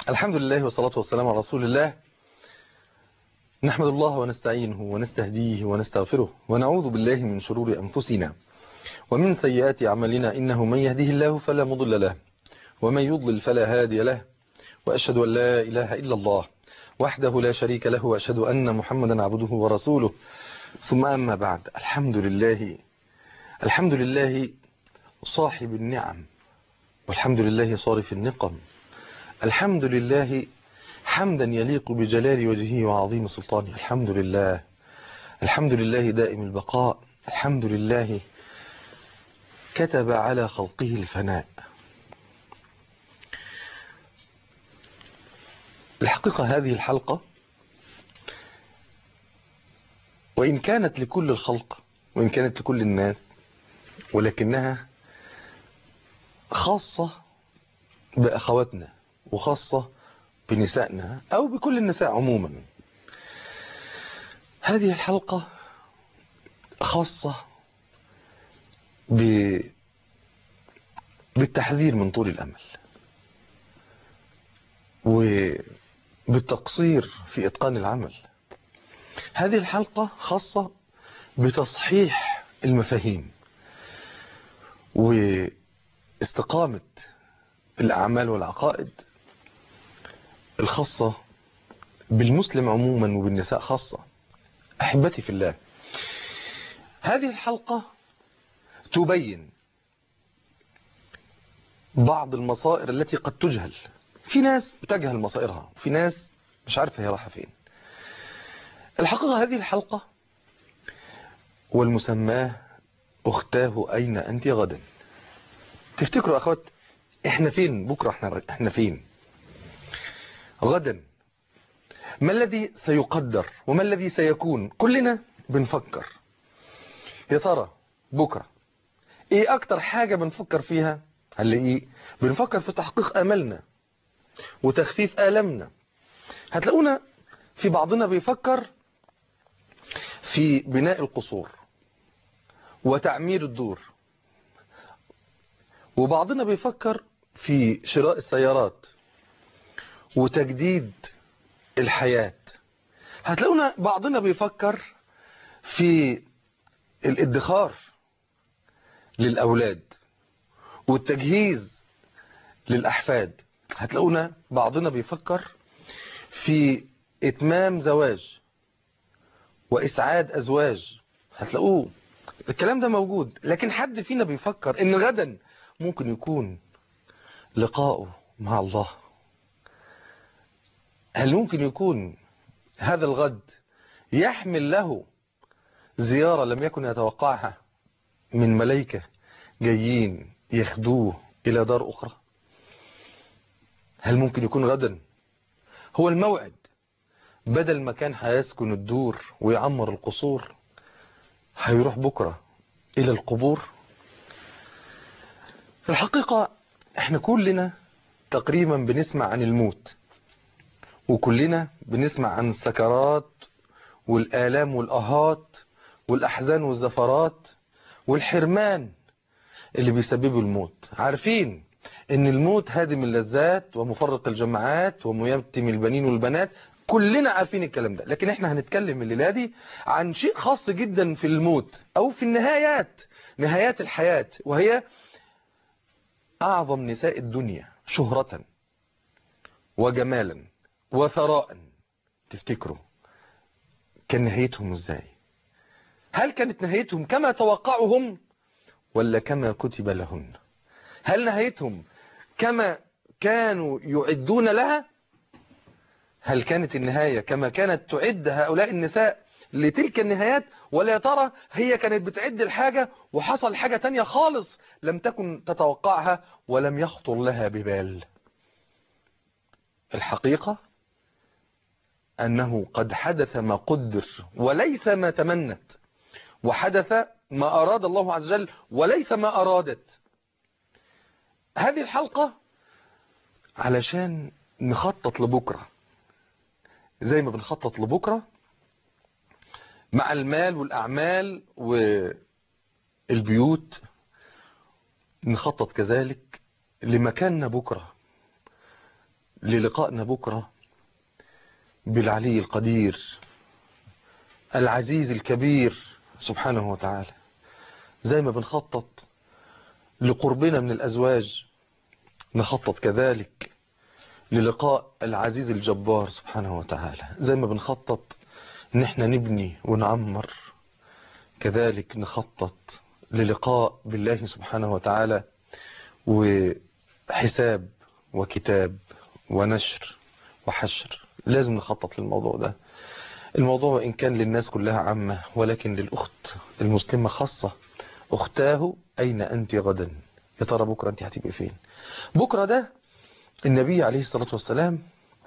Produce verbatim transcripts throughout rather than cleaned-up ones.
الحمد لله والصلاة والسلام على رسول الله. نحمد الله ونستعينه ونستهديه ونستغفره ونعوذ بالله من شرور أنفسنا ومن سيئات أعمالنا، إنه من يهده الله فلا مضل له ومن يضلل فلا هادي له، وأشهد أن لا إله إلا الله وحده لا شريك له، وأشهد أن محمدا عبده ورسوله. ثم أما بعد، الحمد لله الحمد لله صاحب النعم، والحمد لله صارف النقم، الحمد لله حمدا يليق بجلال وجهه وعظيم سلطانه، الحمد لله الحمد لله دائم البقاء، الحمد لله كتب على خلقه الفناء. الحقيقة هذه الحلقة وإن كانت لكل الخلق وإن كانت لكل الناس، ولكنها خاصة بأخواتنا وخاصة بنسائنا أو بكل النساء عموما. هذه الحلقة خاصة ب... بالتحذير من طول الأمل وبالتقصير في إتقان العمل. هذه الحلقة خاصة بتصحيح المفاهيم واستقامة الأعمال والعقائد الخاصة بالمسلم عموما وبالنساء خاصة. أحبتي في الله، هذه الحلقة تبين بعض المصائر التي قد تجهل. في ناس بتجهل مصائرها وفي ناس مش عارفة هي رايحة فين. الحقيقة هذه الحلقة والمسماه أختاه أين أنت غدا. تفتكروا أخوات إحنا فين بكرة؟ إحنا, إحنا فين غدا؟ ما الذي سيقدر وما الذي سيكون؟ كلنا بنفكر يا ترى بكرة ايه اكتر حاجة بنفكر فيها؟ هنلاقيه بنفكر في تحقيق املنا وتخفيف آلامنا. هتلاقونا في بعضنا بيفكر في بناء القصور وتعمير الدور، وبعضنا بيفكر في شراء السيارات وتجديد الحياة. هتلاقونا بعضنا بيفكر في الادخار للأولاد والتجهيز للأحفاد. هتلاقونا بعضنا بيفكر في إتمام زواج وإسعاد أزواج. هتلاقوه الكلام ده موجود، لكن حد فينا بيفكر إن غدا ممكن يكون لقاؤه مع الله؟ هل ممكن يكون هذا الغد يحمل له زيارة لم يكن يتوقعها من ملائكة جايين ياخدوه إلى دار أخرى؟ هل ممكن يكون غدا هو الموعد، بدل ما كان هيسكن الدور ويعمر القصور هيروح بكرة إلى القبور؟ في الحقيقة احنا كلنا تقريبا بنسمع عن الموت، وكلنا بنسمع عن السكرات والآلام والأهات والأحزان والزفرات والحرمان اللي بيسببه الموت. عارفين ان الموت هادم اللذات ومفرق الجماعات وميتم البنين والبنات، كلنا عارفين الكلام ده. لكن احنا هنتكلم الليلة دي عن شيء خاص جدا في الموت او في النهايات، نهايات الحياة، وهي اعظم نساء الدنيا شهرة وجمالا وثراء. تفتكروا كان نهايتهم ازاي؟ هل كانت نهايتهم كما توقعهم ولا كما كتب لهن؟ هل نهايتهم كما كانوا يعدون لها؟ هل كانت النهاية كما كانت تعد هؤلاء النساء لتلك النهايات، ولا يا ترى هي كانت بتعد الحاجة وحصل حاجة تانية خالص لم تكن تتوقعها ولم يخطر لها ببال؟ الحقيقة أنه قد حدث ما قدر وليس ما تمنت، وحدث ما أراد الله عز وجل وليس ما أرادت. هذه الحلقة علشان نخطط لبكرة زي ما بنخطط لبكرة مع المال والأعمال والبيوت، نخطط كذلك لمكاننا بكرة للقائنا بكرة بالعلي القدير العزيز الكبير سبحانه وتعالى. زي ما بنخطط لقربنا من الأزواج نخطط كذلك للقاء العزيز الجبار سبحانه وتعالى. زي ما بنخطط ان احنا نبني ونعمر كذلك نخطط للقاء بالله سبحانه وتعالى وحساب وكتاب ونشر وحشر. لازم نخطط للموضوع ده. الموضوع إن كان للناس كلها عامة ولكن للأخت المسلمة خاصة. أختاه أين أنت غدا؟ يا ترى بكرة أنت هتبقي فين؟ بكرة ده النبي عليه الصلاة والسلام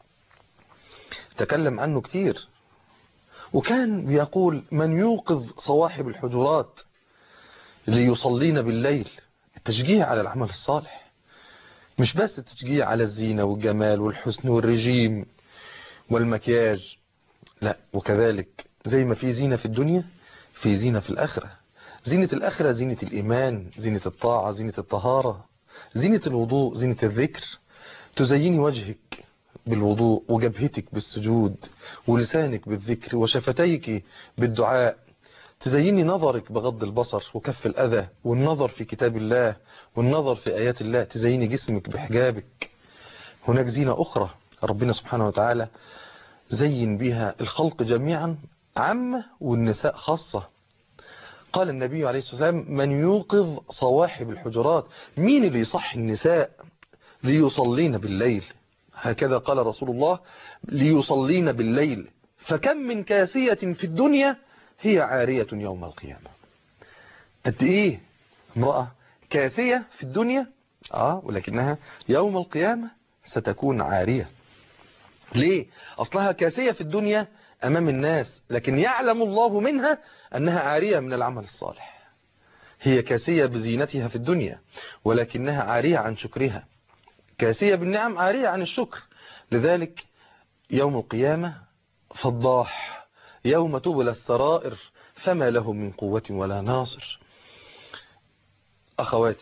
تكلم عنه كتير، وكان بيقول من يوقظ صواحب الحجرات ليصلين بالليل. التشجيع على العمل الصالح، مش بس التشجيع على الزينة والجمال والحسن والرجيم والمكياج، لا، وكذلك زي ما في زينة في الدنيا في زينة في الآخرة. زينة الآخرة زينة الإيمان، زينة الطاعة، زينة الطهارة، زينة الوضوء، زينة الذكر. تزيني وجهك بالوضوء وجبهتك بالسجود ولسانك بالذكر وشفتيك بالدعاء. تزيني نظرك بغض البصر وكف الأذى والنظر في كتاب الله والنظر في آيات الله. تزيني جسمك بحجابك. هناك زينة أخرى ربنا سبحانه وتعالى زين بها الخلق جميعا عامة والنساء خاصة. قال النبي عليه الصلاة والسلام من يوقظ صواحب الحجرات. مين اللي يصح النساء ليصلين بالليل؟ هكذا قال رسول الله ليصلين بالليل. فكم من كاسية في الدنيا هي عارية يوم القيامة. قد ايه امرأة كاسية في الدنيا اه ولكنها يوم القيامة ستكون عارية. ليه؟ اصلها كاسية في الدنيا امام الناس، لكن يعلم الله منها انها عارية من العمل الصالح. هي كاسية بزينتها في الدنيا ولكنها عارية عن شكرها. كاسية بالنعم عارية عن الشكر. لذلك يوم القيامة فضاح، يوم تبلى السرائر فما له من قوة ولا ناصر. أخواتي،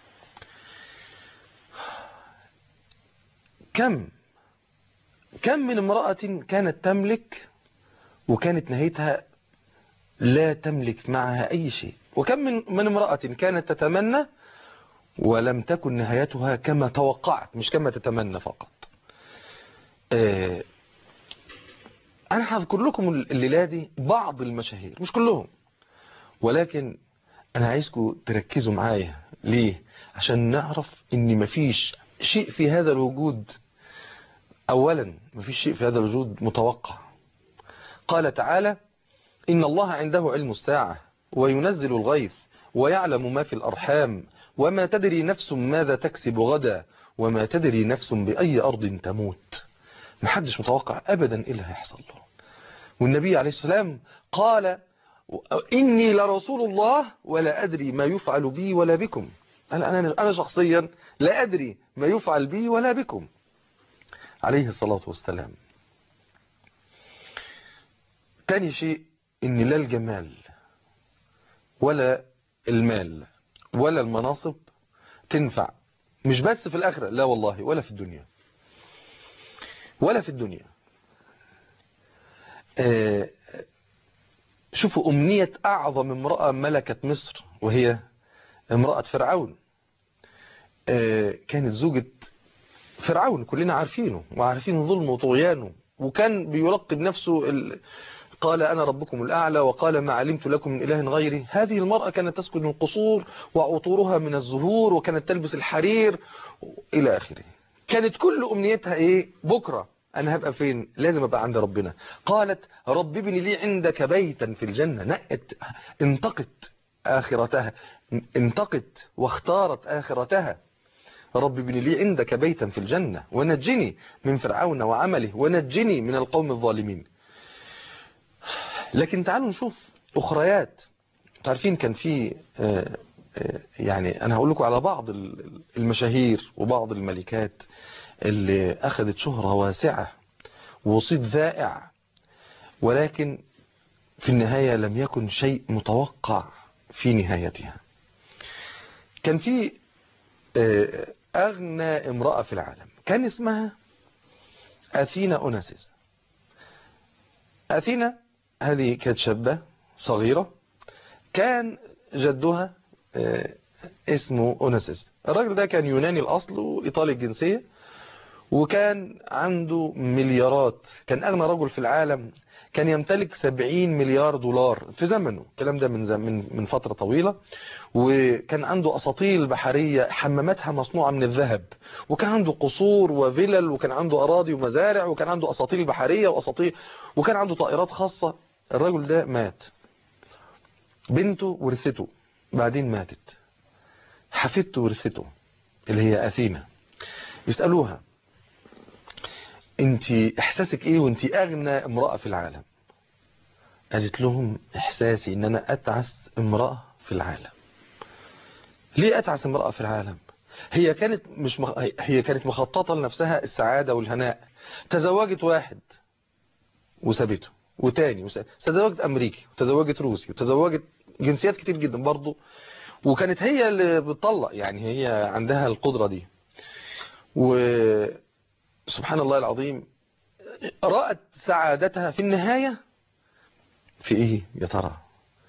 كم كم من امرأة كانت تملك وكانت نهايتها لا تملك معها أي شيء، وكم من من امرأة كانت تتمنى ولم تكن نهايتها كما توقعت مش كما تتمنى فقط. آه أنا هذكر لكم الليلة دي بعض المشاهير مش كلهم، ولكن أنا عايزكم تركزوا معايا. ليه؟ عشان نعرف إن مفيش شيء في هذا الوجود، أولا مفيش شيء في هذا الوجود متوقع. قال تعالى إن الله عنده علم الساعة وينزل الغيث ويعلم ما في الأرحام وما تدري نفس ماذا تكسب غدا وما تدري نفس بأي أرض تموت. محدش متوقع أبدا إيه اللي هيحصل له. والنبي عليه السلام قال إني لرسول الله ولا أدري ما يفعل بي ولا بكم. أنا, أنا, أنا شخصيا لا أدري ما يفعل بي ولا بكم عليه الصلاة والسلام. تاني شيء إن لا الجمال ولا المال ولا المناصب تنفع، مش بس في الآخرة، لا والله، ولا في الدنيا، ولا في الدنيا. آه شوفوا أمنية أعظم امرأة ملكت مصر وهي امرأة فرعون. آه كانت زوجة فرعون، كلنا عارفينه وعارفين ظلمه وطغيانه، وكان بيلقب نفسه ال... قال أنا ربكم الأعلى وقال ما علمت لكم من إله غيري. هذه المرأة كانت تسكن القصور وعطورها من الزهور وكانت تلبس الحرير إلى آخره. كانت كل أمنيتها إيه؟ بكرة أنا هبقى فين؟ لازم أبقى عند ربنا. قالت رب ابن لي عندك بيتا في الجنة. نقت انتقت آخرتها، انتقت واختارت آخرتها. رب ابن لي عندك بيتا في الجنة ونجني من فرعون وعمله ونجني من القوم الظالمين. لكن تعالوا نشوف أخريات. تعرفين كان في يعني أنا هقول لكم على بعض المشاهير وبعض الملكات اللي أخذت شهرة واسعة وصيت ذائع، ولكن في النهاية لم يكن شيء متوقع في نهايتها. كان في أغنى امرأة في العالم كان اسمها أثينا أوناسيس. أثينا هذه كانت شابة صغيرة، كان جدها اسمه أوناسيس. الراجل ده كان يوناني الأصل وإيطالي الجنسية، وكان عنده مليارات، كان أغنى رجل في العالم، كان يمتلك سبعين مليار دولار في زمنه، الكلام ده من زمن من فترة طويلة. وكان عنده أساطيل بحرية حماماتها مصنوعة من الذهب، وكان عنده قصور وفلل، وكان عنده أراضي ومزارع، وكان عنده أساطيل بحرية وأساطيل، وكان عنده طائرات خاصة. الرجل ده مات، بنته ورثته، بعدين ماتت، حفيدته ورثته اللي هي أثينا. يسألوها انت احساسك ايه وانت اغنى امرأة في العالم؟ قالت لهم احساسي ان انا اتعس امرأة في العالم. ليه اتعس امرأة في العالم؟ هي كانت مش مخ... هي كانت مخططة لنفسها السعادة والهناء. تزوجت واحد وسابته، وتاني وس... تزوجت امريكي، وتزوجت روسي، وتزوجت جنسيات كتير جدا برضو، وكانت هي اللي بتطلق، يعني هي عندها القدرة دي. وسبحان الله العظيم رأت سعادتها في النهاية في ايه يا ترى؟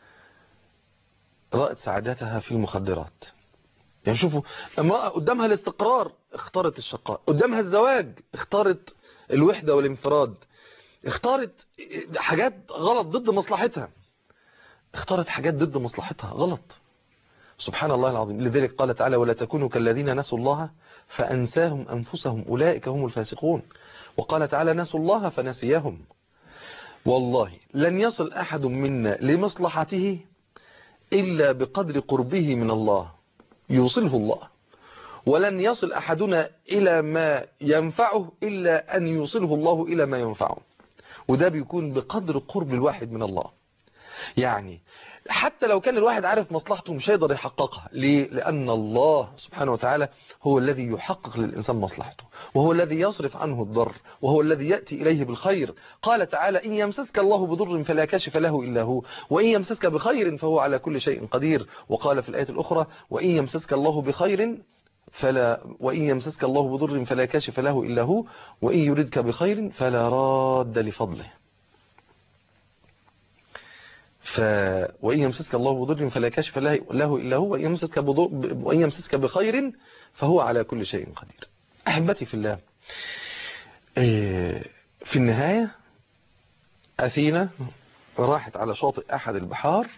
رأت سعادتها في المخدرات. يعني شوفوا، امرأة قدامها الاستقرار اختارت الشقاء، قدامها الزواج اختارت الوحدة والانفراد، اختارت حاجات غلط ضد مصلحتها، اختارت حاجات ضد مصلحتها غلط. سبحان الله العظيم. لذلك قال تعالى: ولا تكونوا كالذين نسوا الله فأنساهم أنفسهم أولئك هم الفاسقون. وقال تعالى: نسوا الله فنسيهم. والله لن يصل أحد منا لمصلحته إلا بقدر قربه من الله يوصله الله، ولن يصل أحدنا إلى ما ينفعه إلا أن يوصله الله إلى ما ينفعه، وده بيكون بقدر قرب الواحد من الله. يعني حتى لو كان الواحد عارف مصلحته مش هيقدر يحققها. ليه؟ لأن الله سبحانه وتعالى هو الذي يحقق للإنسان مصلحته، وهو الذي يصرف عنه الضر، وهو الذي يأتي إليه بالخير. قال تعالى: إن يمسسك الله بضر فلا كاشف له إلا هو، وإن يمسسك بخير فهو على كل شيء قدير. وقال في الآية الأخرى: وإن يمسسك الله بخير فلا وإن يمسسك الله بضر فلا كاشف له إلا هو، وإن يردك بخير فلا راد لفضله. ف وإن يمسسك الله بضر فلا كاشف له إلا هو، وإن يمسسك بضر وإن يمسسك بخير فهو على كل شيء قدير. أحبتي في الله، في النهاية أثينا راحت على شاطئ أحد البحار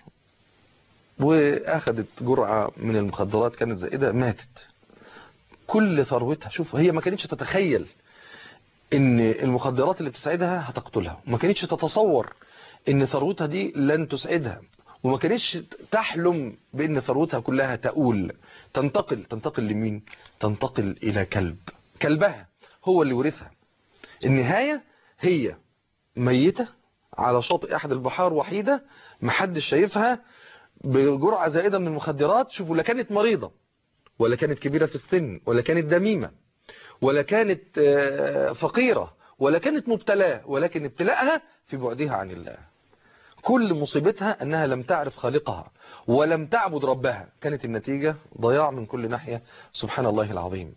وأخذت جرعة من المخدرات كانت زائدة، ماتت. كل ثروتها، شوف، هي ما كانتش تتخيل ان المخدرات اللي بتسعدها هتقتلها، وما كانتش تتصور ان ثروتها دي لن تسعدها، وما كانتش تحلم بان ثروتها كلها تؤول تنتقل تنتقل لمين؟ تنتقل الى كلب، كلبها هو اللي ورثها. النهاية هي ميتة على شاطئ احد البحار وحيدة، محدش شايفها، بجرعة زائدة من المخدرات. شوفوا، لا كانت مريضة، ولا كانت كبيرة في السن، ولا كانت دميمة، ولا كانت فقيرة، ولا كانت مبتلاة، ولكن ابتلاءها في بعدها عن الله. كل مصيبتها أنها لم تعرف خالقها ولم تعبد ربها، كانت النتيجة ضياع من كل ناحية. سبحان الله العظيم.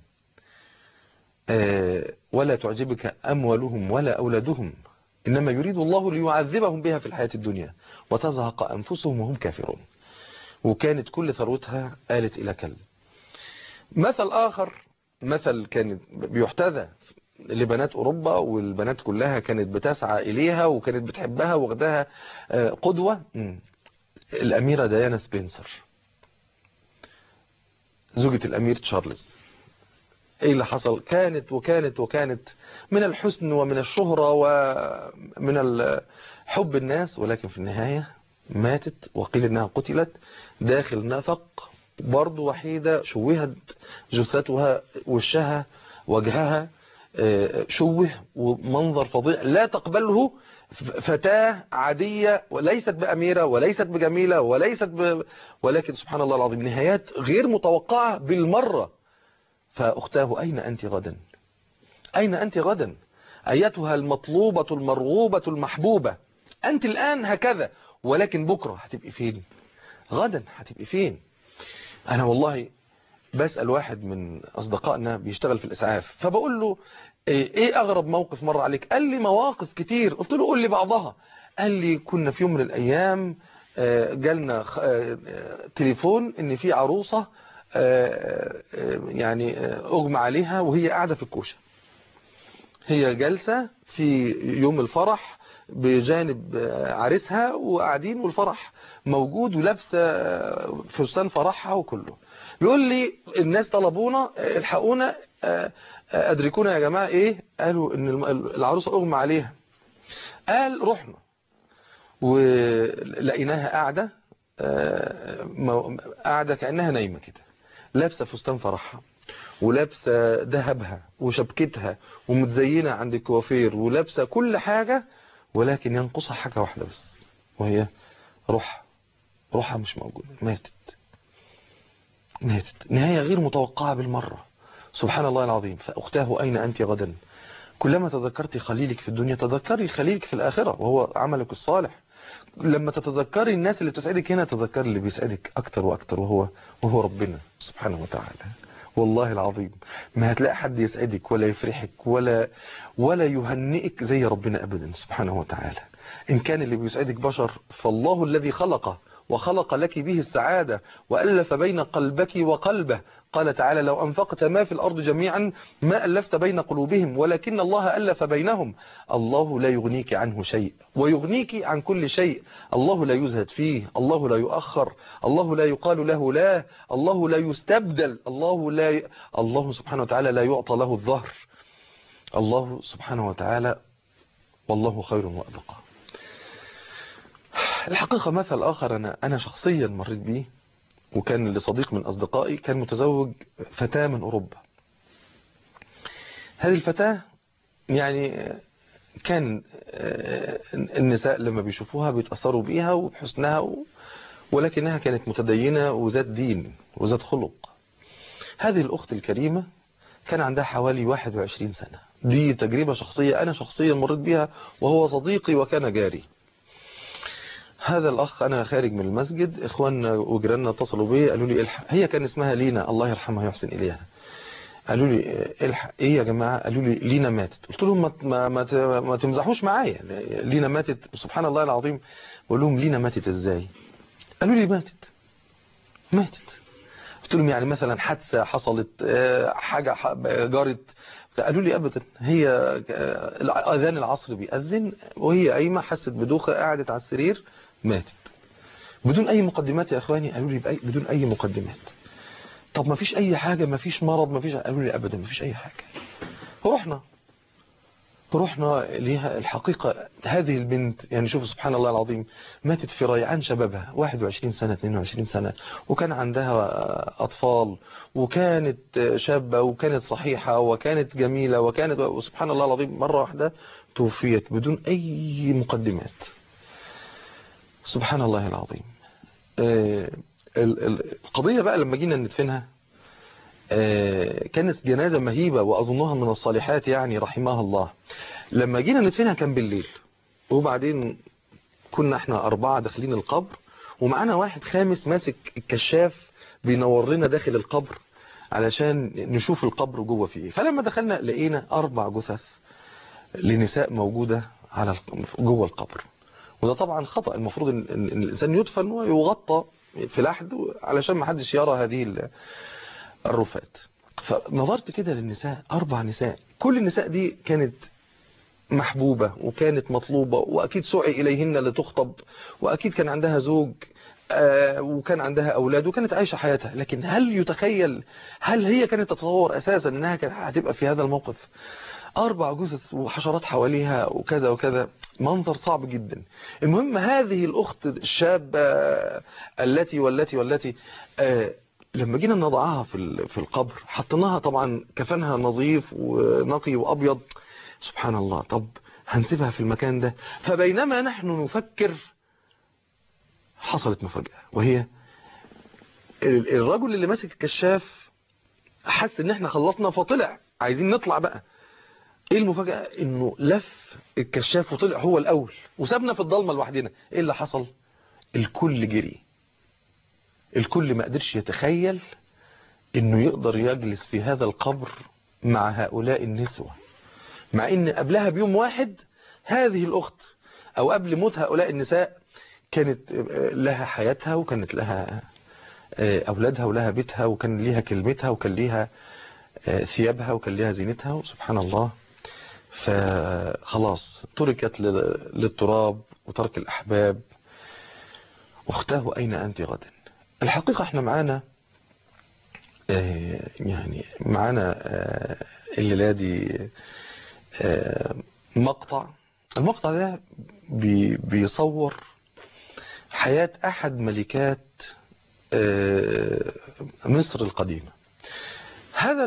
ولا تعجبك أموالهم ولا أولادهم إنما يريد الله ليعذبهم بها في الحياة الدنيا وتزهق أنفسهم وهم كافرون. وكانت كل ثروتها آلت إلى كلب. مثل آخر، مثل كان بيحتذى لبنات أوروبا، والبنات كلها كانت بتسعى إليها وكانت بتحبها واخداها قدوة، الأميرة ديانا سبنسر، زوجة الأمير تشارلز. ايه اللي حصل؟ كانت وكانت وكانت من الحسن ومن الشهرة ومن حب الناس، ولكن في النهاية ماتت، وقيل انها قتلت داخل نفق، برضو وحيدة، شوهت جثتها، وشها وجهها شوه، ومنظر فظيع لا تقبله فتاة عادية، وليست بأميرة وليست بجميلة وليست ب... ولكن سبحان الله العظيم نهايات غير متوقعة بالمرة. فأختاه: أين أنت غدا؟ أين أنت غدا أيتها المطلوبة المرغوبة المحبوبة؟ أنت الآن هكذا، ولكن بكرة هتبقي فين؟ غدا هتبقي فين؟ أنا والله بسأل واحد من أصدقائنا بيشتغل في الإسعاف، فبقول له: ايه اغرب موقف مر عليك؟ قال لي مواقف كتير. قلت له قول لي بعضها. قال لي كنا في يوم من الايام جالنا تليفون ان في عروسة يعني اغمى عليها وهي قاعدة في الكوشة. هي جالسة في يوم الفرح بجانب عريسها وقاعدين والفرح موجود ولابسه فستان فرحها وكله. بيقول لي الناس طلبونا الحقونا ادركونا يا جماعة ايه. قالوا ان العروسة اغمى عليها. قال رحنا ولقيناها قاعدة قاعدة كأنها نايمة كده، لابسه فستان فرحها ولابسه ذهبها وشبكتها ومتزينة عند الكوافير ولابسه كل حاجة، ولكن ينقصها حاجة واحدة بس، وهي روحها. روحها مش موجودة، ماتت. ماتت نهاية غير متوقعة بالمرة. سبحان الله العظيم. فأختاه أين أنت غدا؟ كلما تذكرتي خليلك في الدنيا تذكري خليلك في الآخرة وهو عملك الصالح. لما تتذكري الناس اللي بتسعدك هنا تذكري اللي بيسعدك أكتر وأكتر وهو وهو ربنا سبحانه وتعالى. والله العظيم ما هتلاقي حد يسعدك ولا يفرحك ولا ولا يهنئك زي ربنا أبدا سبحانه وتعالى. إن كان اللي بيسعدك بشر فالله الذي خلقه وخلق لك به السعادة وألف بين قلبك وقلبه. قال تعالى لو أنفقت ما في الأرض جميعا ما ألفت بين قلوبهم ولكن الله ألف بينهم. الله لا يغنيك عنه شيء ويغنيك عن كل شيء. الله لا يزهد فيه، الله لا يؤخر، الله لا يقال له لا، الله لا يستبدل، الله لا ي... الله سبحانه وتعالى لا يعطى له الظهر. الله سبحانه وتعالى والله خير وأبقى. الحقيقة مثل آخر أنا أنا شخصيا مريت به، وكان لصديق من أصدقائي كان متزوج فتاة من أوروبا. هذه الفتاة يعني كان النساء لما بيشوفوها بيتأثروا بيها وبحسنها، ولكنها كانت متدينة وذات دين وذات خلق. هذه الأخت الكريمة كان عندها حوالي واحد وعشرين سنة. دي تجربة شخصية أنا شخصيا مريت بها، وهو صديقي وكان جاري. هذا الأخ أنا خارج من المسجد، إخواننا وجيراننا اتصلوا بي قالوا لي الحق. هي كان اسمها لينا الله يرحمها ويحسن إليها. قالوا لي الحق إيه يا جماعة؟ قالوا لي لينا ماتت. قلت لهم ما ما ما, ما تمزحوش معايا، لينا ماتت. سبحان الله العظيم. بقول لهم لينا ماتت إزاي؟ قالوا لي ماتت ماتت. قلت لهم يعني مثلا حادثة حصلت، حاجة جارت؟ قالوا لي أبدا، هي أذان العصر بيأذن وهي قايمة حست بدوخة قعدت على السرير ماتت. بدون أي مقدمات يا أخواني. قالوا لي بدون أي مقدمات. طب ما فيش أي حاجة، ما فيش مرض، ما فيش؟ قالوا لي أبدا ما فيش أي حاجة. رحنا رحنا ليها. الحقيقة هذه البنت يعني شوف سبحان الله العظيم ماتت في ريعان شبابها، واحد وعشرين سنة اثنين وعشرين سنة، وكان عندها أطفال وكانت شابة وكانت صحيحة وكانت جميلة وكانت، وسبحان الله العظيم مرة واحدة توفيت بدون أي مقدمات. سبحان الله العظيم. القضية بقى لما جينا ندفنها كانت جنازة مهيبة وأظنها من الصالحات يعني رحمها الله. لما جينا ندفنها كان بالليل، وبعدين كنا احنا أربعة داخلين القبر ومعانا واحد خامس ماسك الكشاف بينور لنا داخل القبر علشان نشوف القبر جوه فيه. فلما دخلنا لقينا أربع جثث لنساء موجودة على جوه القبر. وده طبعا خطأ، المفروض ان الإنسان يدفن ويغطى في لحد علشان ما حدش يرى هذه الرفات. فنظرت كده للنساء، أربع نساء، كل النساء دي كانت محبوبة وكانت مطلوبة وأكيد سعي إليهن لتخطب وأكيد كان عندها زوج وكان عندها أولاد وكانت عايشة حياتها. لكن هل يتخيل، هل هي كانت تتصور أساسا أنها كانت هتبقى في هذا الموقف؟ أربع جثث وحشرات حواليها وكذا وكذا، منظر صعب جدا. المهم هذه الأخت الشابة التي والتي والتي لما جينا نضعها في في القبر حطيناها طبعا كفنها نظيف ونقي وأبيض. سبحان الله. طب هنسيبها في المكان ده؟ فبينما نحن نفكر حصلت مفاجأة، وهي الرجل اللي ماسك الكشاف حس ان احنا خلصنا فطلع عايزين نطلع بقى. ايه المفاجأة؟ انه لف الكشاف وطلع هو الاول وسابنا في الضلمة لوحدنا. ايه اللي حصل؟ الكل جري. الكل ما قدرش يتخيل انه يقدر يجلس في هذا القبر مع هؤلاء النسوة مع ان قبلها بيوم واحد هذه الأخت أو قبل موت هؤلاء النساء كانت لها حياتها، وكانت لها أولادها، ولها بيتها، وكان ليها كلمتها، وكان ليها ثيابها، وكان ليها زينتها. وسبحان الله فخلاص تركت للتراب وترك الأحباب. أختاه أين أنت غدا؟ الحقيقة احنا معانا يعني معانا الليلة دي مقطع. المقطع ده بيصور حياة أحد ملكات مصر القديمة. هذا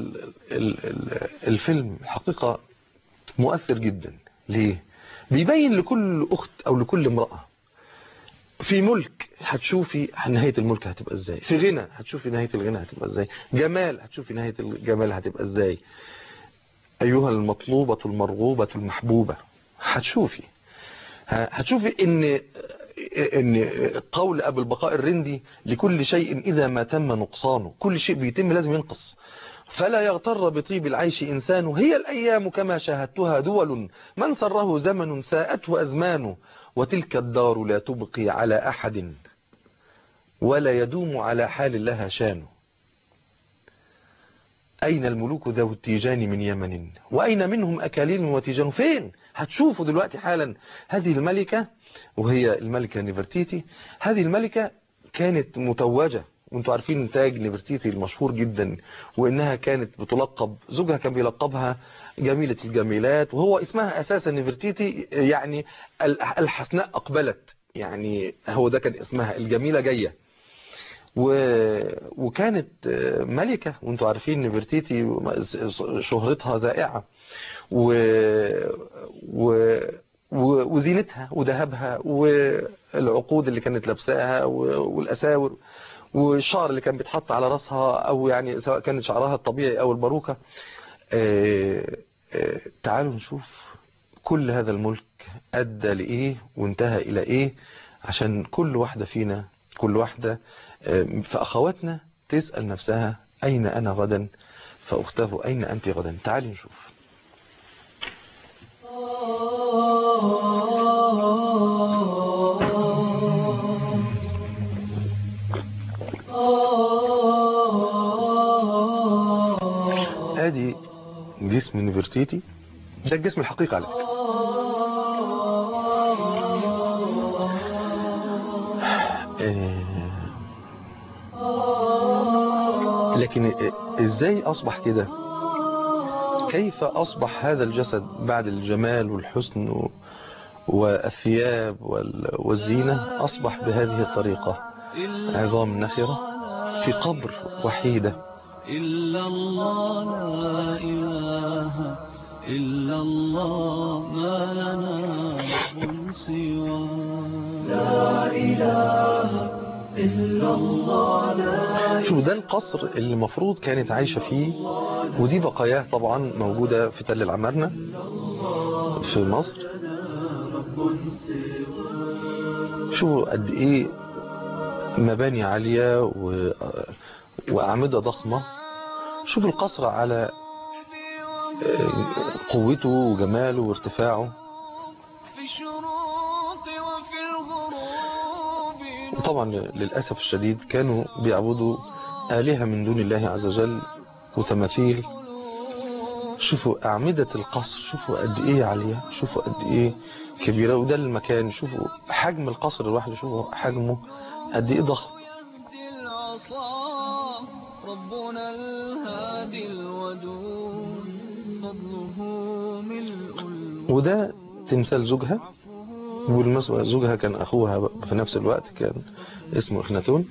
الفيلم الحقيقة مؤثر جدا. ليه؟ بيبين لكل أخت أو لكل امرأة في ملك هتشوفي نهاية الملك هتبقى ازاي، في غنى هتشوفي نهاية الغنى هتبقى ازاي، جمال هتشوفي نهاية الجمال هتبقى ازاي، أيها المطلوبة المرغوبة المحبوبة هتشوفي هتشوفي ان ان قول أبو البقاء الرندي لكل شيء إذا ما تم نقصانه، كل شيء بيتم لازم ينقص. فلا يغتر بطيب العيش إنسان، هي الأيام كما شاهدتها دول، من سره زمن ساءته أزمان، وتلك الدار لا تبقي على أحد ولا يدوم على حال لها شان. أين الملوك ذو التيجان من يمن، وأين منهم أكاليل وتيجان؟ فين؟ هتشوفوا دلوقتي حالا هذه الملكة، وهي الملكة نفرتيتي. هذه الملكة كانت متوجة، وانتوا عارفين تاج نفرتيتي المشهور جدا، وإنها كانت بتلقب، زوجها كان بيلقبها جميلة الجميلات، وهو اسمها أساسا نفرتيتي يعني الحسناء أقبلت، يعني هو ده كان اسمها، الجميلة جاية. و... وكانت ملكة، وانتوا عارفين نفرتيتي شهرتها ذائعة، و... و... وزينتها وذهبها والعقود اللي كانت لابساها والأساور والشعر اللي كان بيتحط على راسها، أو يعني سواء كانت شعرها الطبيعي أو الباروكة. تعالوا نشوف كل هذا الملك أدى لإيه وانتهى إلى إيه، عشان كل واحدة فينا، كل واحدة فأخواتنا تسأل نفسها أين أنا غدا، فأخته أين أنت غدا. تعالي نشوف. ادي جسم نفرتيتي، ده الجسم الحقيقي على فكرة. لكن ازاي اصبح كده؟ كيف اصبح هذا الجسد بعد الجمال والحسن والثياب والزينة اصبح بهذه الطريقة؟ عظام نخرة في قبر وحيدة. إلا الله لا إله إلا الله، ما لنا رب سوى لا إله إلا الله لا. شوف ده القصر اللي المفروض كانت عايشة فيه، ودي بقاياه طبعا موجودة في تل العمارنة في مصر. شوفوا قد ايه مباني عالية و... وأعمدة ضخمة. شوفوا القصر على قوته وجماله وارتفاعه. وطبعا للأسف الشديد كانوا بيعبدوا آلهة من دون الله عز وجل وتماثيل. شوفوا أعمدة القصر، شوفوا قد إيه عالية، شوفوا قد إيه كبيرة. وده المكان، شوفوا حجم القصر الواحد، شوفوا حجمه قد إيه ضخم. ربنا الهادي الودود فضله ملء. وده تمثال زوجها، والمسوى زوجها كان أخوها في نفس الوقت، كان اسمه إخناتون.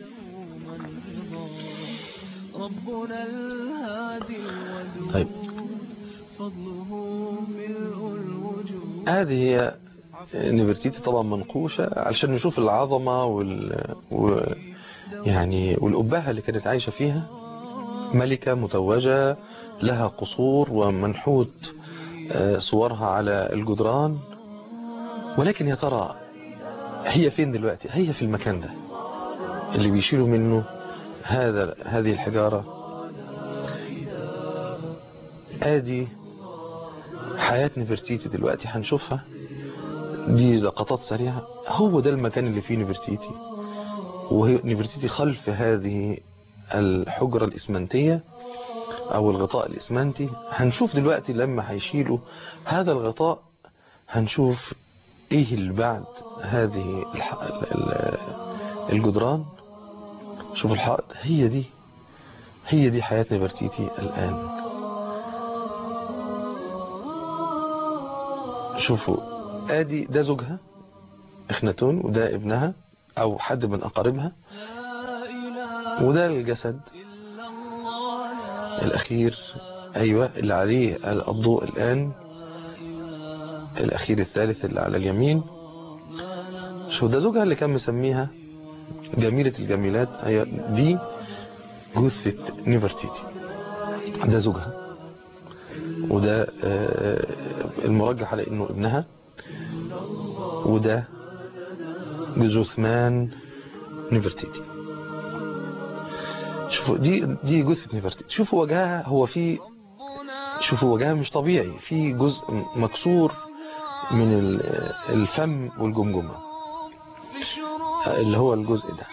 ربنا الهادي الودود طيب فضله ملء الوجود. هذه هي نفرتيتي طبعا منقوشة علشان نشوف العظمة وال... و... يعني والأبهة اللي كانت عايشة فيها. ملكة متوجة لها قصور ومنحوت صورها على الجدران. ولكن يا ترى هي فين دلوقتي؟ هي في المكان ده اللي بيشيلوا منه هذا هذه الحجارة. ادي حياة نفرتيتي دلوقتي هنشوفها، دي لقطات سريعة. هو ده المكان اللي فيه نفرتيتي، وهي نفرتيتي خلف هذه الحجرة الإسمنتية أو الغطاء الإسمنتي. هنشوف دلوقتي لما هيشيلوا هذا الغطاء هنشوف إيه اللي بعد هذه الجدران. شوف الحائط، هي دي هي دي حياة نفرتيتي الآن. شوفوا ادي ده زوجها اخناتون، وده ابنها او حد من اقاربها، وده الجسد الاخير، ايوه اللي عليه الضوء الان، الاخير الثالث اللي على اليمين. شو ده زوجها اللي كان مسميها جميلة الجميلات، هي دي جثة نفرتيتي، ده زوجها، وده المرجح على انه ابنها، وده جثمان نفرتيتي. شوفوا دي دي جثة نفرتيتي. شوفوا وجهها، هو في شوفوا وجهها مش طبيعي، في جزء مكسور من الفم والجمجمة اللي هو الجزء ده،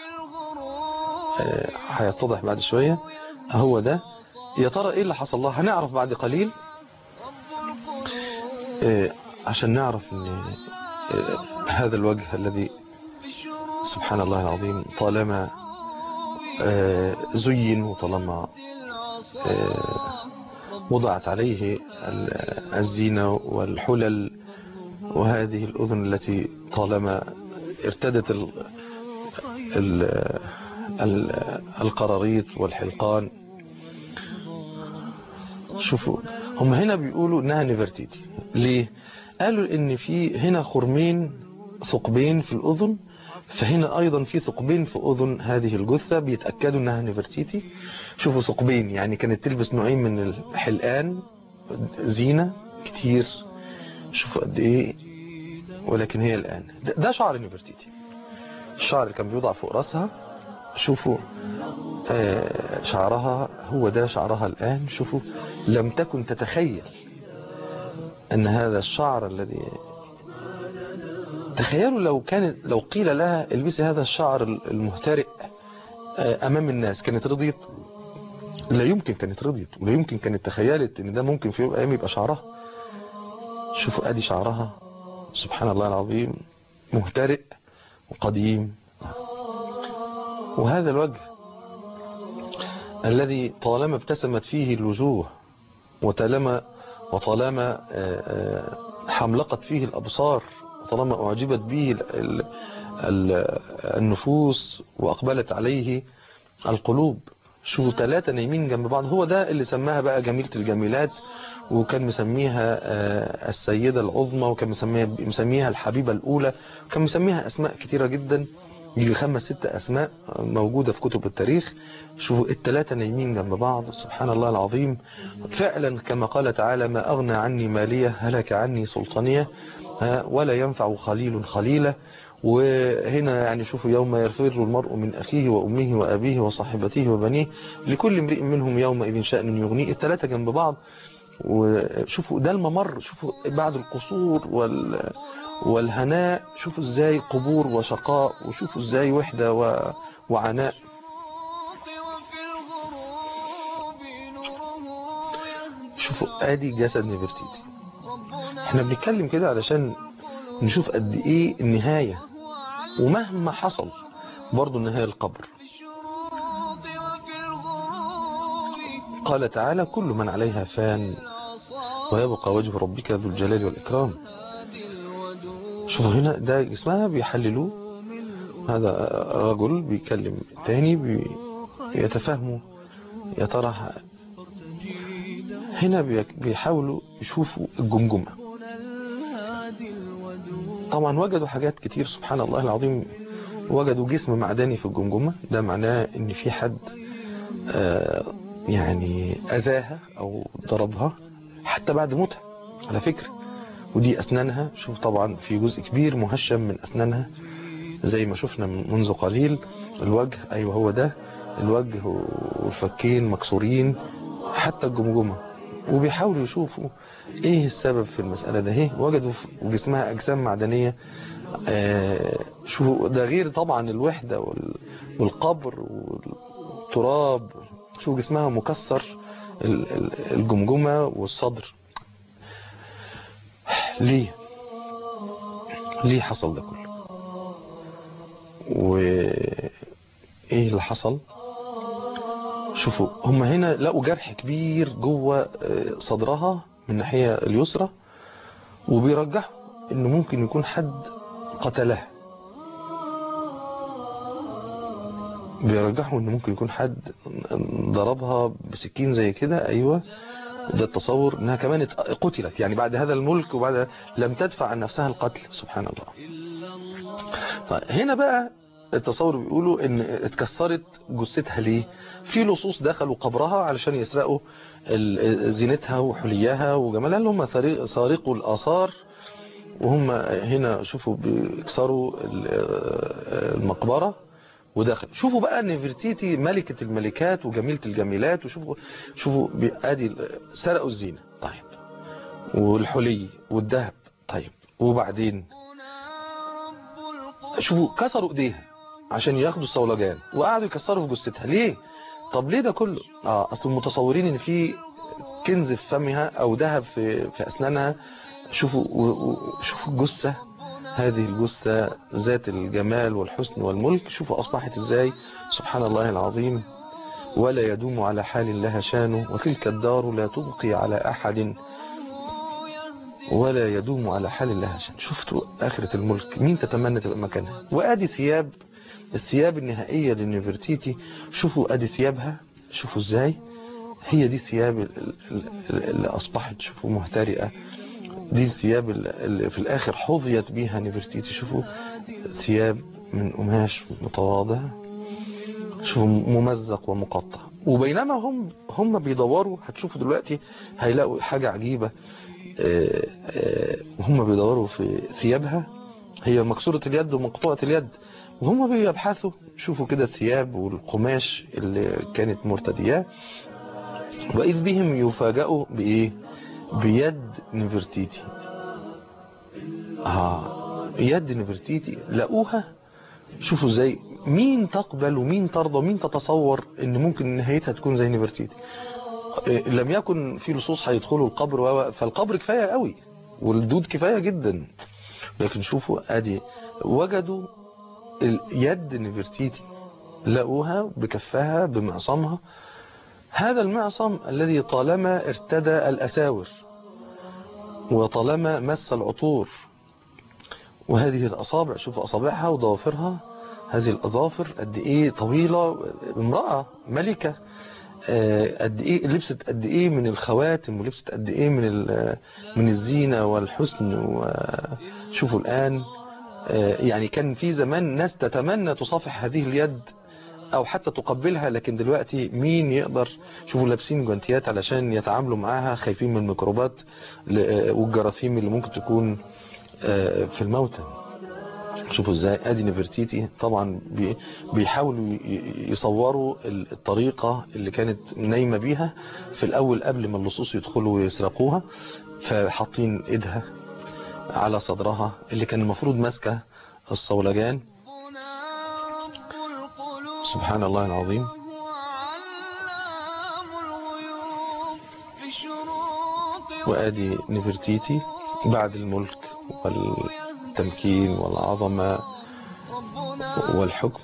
هيتضح بعد شوية. هو ده. يا ترى ايه اللي حصل لها؟ هنعرف بعد قليل، عشان نعرف ان هذا الوجه الذي سبحان الله العظيم طالما زين، وطالما وضعت عليه الزينة والحلل، وهذه الأذن التي طالما ارتدت ال ال ال القراريط والحلقان. شوفوا هم هنا بيقولوا انها نفرتيتي. ليه؟ قالوا ان في هنا خرمين ثقبين في الأذن، فهنا أيضا في ثقبين في أذن هذه الجثة، بيتأكدوا أنها نفرتيتي. شوفوا ثقبين، يعني كانت تلبس نوعين من الحلقان زينة كتير، شوفوا قد إيه، ولكن هي الآن ده, ده شعر نفرتيتي، الشعر اللي كان بيوضع فوق رأسها. شوفوا آه شعرها، هو ده شعرها الآن. شوفوا لم تكن تتخيل أن هذا الشعر الذي، تخيلوا لو كان لو قيل لها البسي هذا الشعر المهترئ امام الناس، كانت رضيت؟ لا يمكن كانت رضيت، ولا يمكن كانت تخيلت ان ده ممكن في يوم ايام يبقى شعرها. شوفوا ادي شعرها سبحان الله العظيم، مهترئ وقديم. وهذا الوجه الذي طالما ابتسمت فيه الوجوه، وطالما وطالما حملقت فيه الابصار، طالما أعجبت به النفوس وأقبلت عليه القلوب. شو ثلاثة نايمين جنب بعض. هو ده اللي سماها بقى جميلة الجميلات، وكان مسميها السيدة العظمى، وكان مسميها مسميها الحبيبة الأولى، وكان مسميها أسماء كتيرة جدا، يجي خمس ست أسماء موجودة في كتب التاريخ. شوفوا الثلاثة نايمين جنب بعض سبحان الله العظيم. فعلا كما قال تعالى: ما أغنى عني مالية هلك عني سلطانية ولا ينفع خليل خليلة. وهنا يعني شوفوا: يوم يفر المرء من أخيه وأمه وأبيه وصاحبته وبنيه لكل امرئ منهم يومئذ شأن يغنيه. الثلاثة جنب بعض، وشوفوا ده الممر، شوفوا بعد القصور وال والهناء، شوفوا ازاي قبور وشقاء، وشوفوا ازاي وحدة و... وعناء. شوفوا ادي جسد نفرتيتي. احنا بنتكلم كده علشان نشوف قد ايه النهاية، ومهما حصل برضو النهاية القبر. قال تعالى: كل من عليها فان ويبقى وجه ربك ذو الجلال والإكرام. شوفوا هنا ده جسمها بيحللوه، هذا رجل بيكلم تاني بيتفهموا يا ترى. هنا بيحاولوا يشوفوا الجمجمة. طبعا وجدوا حاجات كتير سبحان الله العظيم. وجدوا جسم معدني في الجمجمة، ده معناه ان في حد آه يعني أذاها أو ضربها حتى بعد موتها على فكرة. ودي أسنانها، شوف طبعا في جزء كبير مهشم من أسنانها زي ما شفنا منذ قليل. الوجه، أيوه هو ده الوجه، والفكين مكسورين، حتى الجمجمة وبيحاولوا يشوفوا ايه السبب في المسألة ده. ايه وجدوا في جسمها اجسام معدنية، آه شو ده غير طبعا الوحدة وال- والقبر والتراب. شو جسمها مكسر، ال- ال- الجمجمة والصدر. ليه ليه حصل ده كله؟ وايه اللي حصل؟ شوفوا هم هنا لقوا جرح كبير جوه آه، صدرها من الناحية اليسرى، وبيرجحوا انه ممكن يكون حد قتلها. بيرجحوا انه ممكن يكون حد ضربها بسكين زي كده. ايوه، ده التصور انها كمان ات- قتلت يعني بعد هذا الملك، وبعد لم تدفع عن نفسها القتل. سبحان الله. طيب هنا بقى التصور بيقولوا ان اتكسرت جثتها ليه؟ في لصوص دخلوا قبرها علشان يسرقوا ال- زينتها وحليها وجمالها، اللي هم سارق- سارقوا الآثار. وهم هنا شوفوا بيكسروا ال- المقبرة ودخل. شوفوا بقى نفرتيتي ملكة الملكات وجميلة الجميلات. وشوفوا شوفوا بي- ادي سرقوا الزينة، طيب، والحلي والذهب، طيب، وبعدين شوفوا كسروا ايديها عشان ياخدوا الصولجان، وقعدوا يكسروا في جثتها. ليه؟ طب ليه ده كله؟ اه اصل متصورين ان في كنز في فمها او ذهب في في اسنانها. شوفوا و- و- شوفوا الجثة، هذه الجثة ذات الجمال والحسن والملك. شوفوا اصبحت ازاي. سبحان الله العظيم. ولا يدوم على حال لها شانه، وتلك الدار لا تبقي على احد، ولا يدوم على حال لها شان. شفتوا آخرة الملك مين تتمنى تبقى مكانها؟ وادي ثياب، الثياب النهائية لنفرتيتي. شوفوا ادي ثيابها، شوفوا ازاي. هي دي الثياب ال- ال- ال- اللي اصبحت شوفوا مهترئة. دي الثياب اللي في الاخر حظيت بيها نفرتيتي. شوفوا ثياب من قماش متواضع، شوفوا ممزق ومقطع. وبينما هم هم بيدوروا، هتشوفوا دلوقتي هيلاقوا حاجة عجيبة. آه، آه، وهم بيدوروا في ثيابها، هي مكسورة اليد ومقطوعة اليد، وهم بيبحثوا شوفوا كده الثياب والقماش اللي كانت مرتدياه، وإذ بهم يفاجئوا بإيه؟ بيد نفرتيتي. آه يد نفرتيتي لقوها. شوفوا ازاي، مين تقبل ومين ترضى ومين تتصور ان ممكن نهايتها تكون زي نفرتيتي؟ إيه، لم يكن في لصوص هيدخلوا القبر و... فالقبر كفاية قوي والدود كفاية جدا. لكن شوفوا ادي وجدوا اليد نفرتيتي، لقوها بكفها بمعصمها. هذا المعصم الذي طالما ارتدى الأساور وطالما مس العطور. وهذه الأصابع، شوفوا أصابعها وضوافرها، هذه الأظافر قد إيه طويلة. امرأة ملكة، آه، قد إيه لبست، قد إيه من الخواتم، ولبست قد إيه من ال- من الزينة والحسن. وشوفوا الآن، آه، يعني كان في زمان ناس تتمنى تصافح هذه اليد او حتى تقبلها، لكن دلوقتي مين يقدر؟ شوفوا لابسين جوانتيات علشان يتعاملوا معاها، خايفين من الميكروبات ل- والجراثيم اللي ممكن تكون آه، في الموتى. شوفوا ازاي ادي نفرتيتي. طبعا بي- بيحاولوا ي- يصوروا الطريقة اللي كانت نايمة بيها في الاول قبل ما اللصوص يدخلوا ويسرقوها. فحاطين ايدها على صدرها اللي كان المفروض ماسكه الصولجان. سبحان الله العظيم. وادي نفرتيتي بعد الملك والتمكين والعظمة والحكم.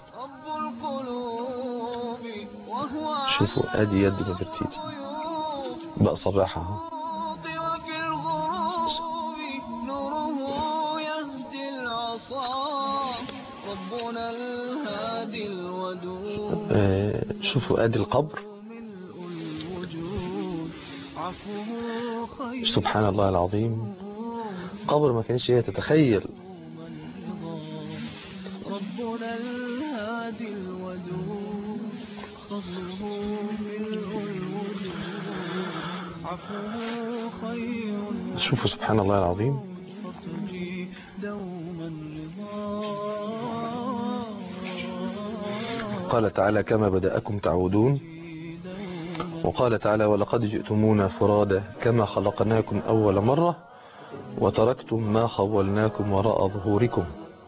شوفوا ادي يد نفرتيتي بأصابعها. آه، شوفوا ادي القبر. سبحان الله العظيم. قبر ما كانش هي تتخيل. ربنا الهادي الودود فضله ملء الوجود عفوه خير. شوفوا سبحان الله العظيم. فاقضي دوما رضا. قال تعالى كما بدأكم تعودون وقال تعالى ولقد جئتمونا فرادا كما خلقناكم أول مرة وتركتم ما خولناكم وراء ظهوركم.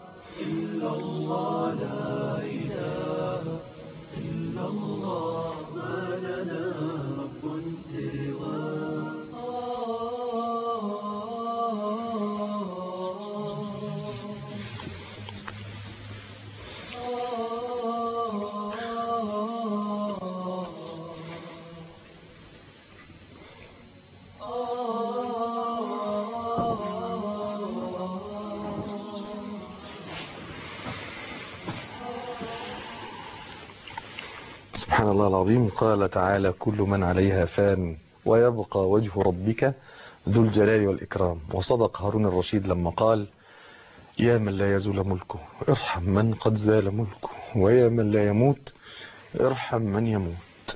سبحان الله العظيم. قال تعالى كل من عليها فان ويبقى وجه ربك ذو الجلال والإكرام. وصدق هارون الرشيد لما قال يا من لا يزول ملكه ارحم من قد زال ملكه ويا من لا يموت ارحم من يموت.